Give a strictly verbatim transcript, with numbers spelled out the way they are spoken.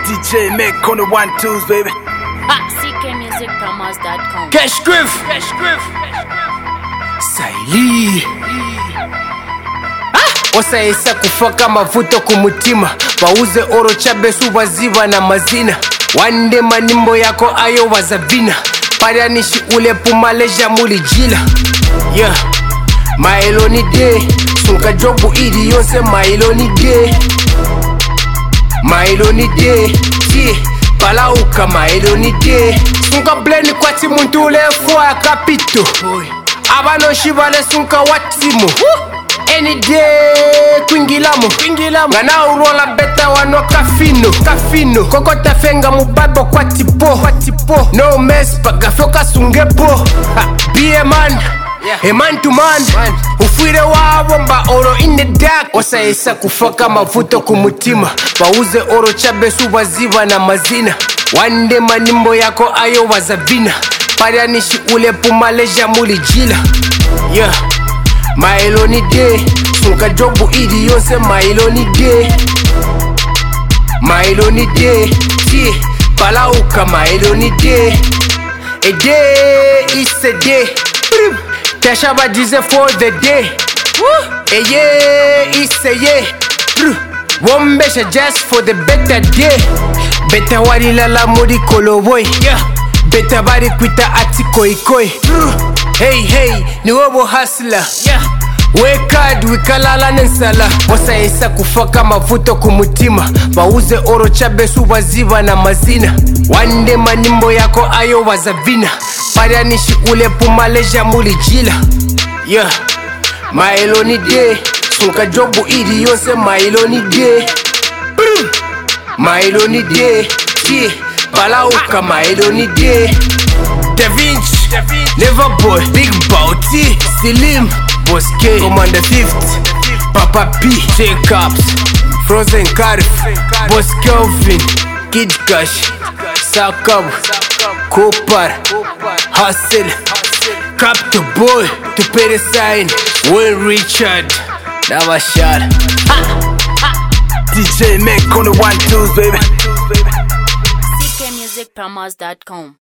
D J Mac on the one twos, baby. Ha, C K music promos dot com. Cash Griff, Cash Griff, Saili. Osaisa kufaka mavuto kumutima, wauze oro chabesu waziva na mazina. Wande manimbo yako ayo wazavina, parianishi ule pumaleja mulijila. Yeah, maeloni day, sunka jobu idi yonse maeloni day. Maeloni day, yeah, palauka maeloni day. Sunka bleni kwa timu ntule fwa kapito. Abano shivale sunka watimu. Any day, kwingilamo, kwingilamo. Ngana urola beta wano kafino, kafino. Koko tafenga mubabo kwa tipo, kwa tipo. No mess, pagafoka sungepo. Ha, be a man, yeah. A man to man, man. Ufire wawo mba oro in the dark. Osa isa kufaka mavuto kumutima, wauze oro chabesu waziva na mazina. Wande manimbo yako ayo wazavina, parianishi ule pumaleja mulijila. Yeah, maeloni day, sunka jobu idi yonse maeloni day. Maeloni day, yeah, palauka maeloni day. A day is a day, Tashaba dize for the day. A year is a year, one measure just for the better day. Better wari lala muri koloboy, yeah. Better bari kwita ati koi koi. Hey hey, ni wobo hustler, yeah. Work hard, wikalala nensala. Osa isa kufaka mavuto kumutima, wauze oro chabesu waziva na mazina. Wande manimbo yako ayo wazavina, parianishi ule pumaleja mulijila. Yeah, maeloni day, sunka jobu idi yonse maeloni day. Maeloni day, yeah, palauka maeloni day. Da Vinci, Never Boy, Big Bounty, Slim, Boss K, Commander fifth, Papa P, Jacobs, Frozen Carif, Boss Kelvin, Kid Cash, Sakab, Kopar, Hustle, Captain Boy, to pay the sign, Will Richard, Navashad. D J Mac on the one twos, baby. C K music promos dot com.